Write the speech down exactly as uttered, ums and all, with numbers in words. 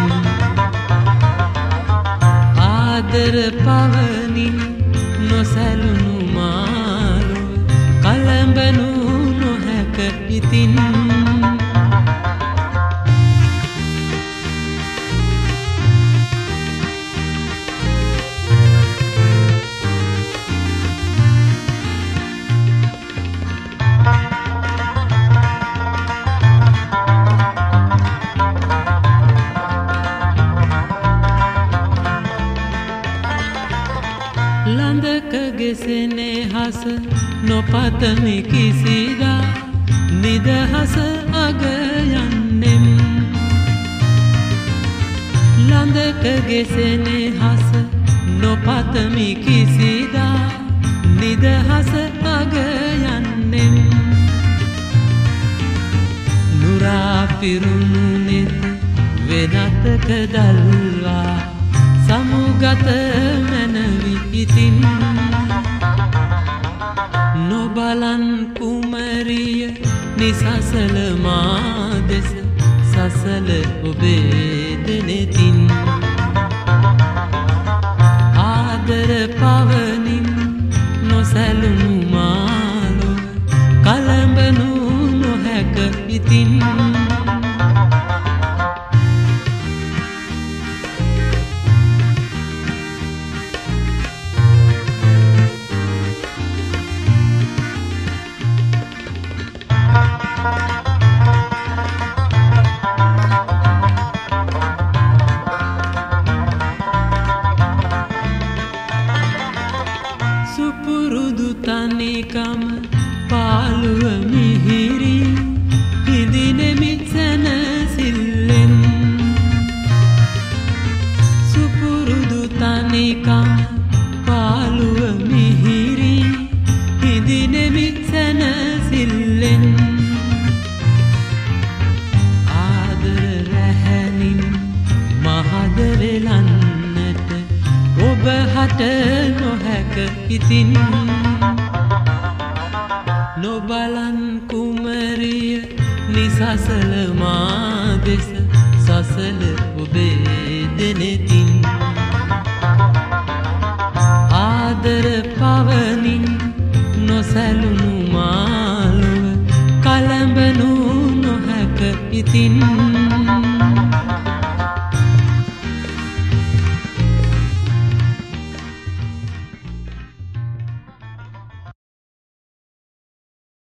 ආදර පවනින් නොසැලුණු මාළුව කලඹනු නොහැක ඉතින් ලඳකගේ සෙනෙහස නොපතමි කිසිදා නිදහස අග යන්නෙම් ලඳකගේ සෙනෙහස නොපතමි කිසිදා නිදහස අග යන්නෙම් නුරා පිරුණු නෙත වෙනතක දල්වා සමුගත මැනවි ඉතින් නොබලන් කුමරිය නිසසල මා දෙස සසල ඔබේ දෙනෙතින් ආදර පවනින් නොසැලුණු මාළොව කලඹනු නොහැක ඉතින් සුපුරුදු තනිකම පාළුව මිහිරි හිඳිනෙමි සැනසිල්ලෙන් සුපුරුදු තනිකම පාළුව මිහිරි හිඳිනෙමි සැනසිල්ලෙන් ආදර රැහැනින් මහදරෙලන්නට ඔබ හට නොහැක ඉතින් නොබලන් කුමරිය නිසසල මා දෙස සසල ඔබේ දෙනෙතින් ආදර පවනින් නොසැලුණු මාළුව කලඹනු නොහැක ඉතින්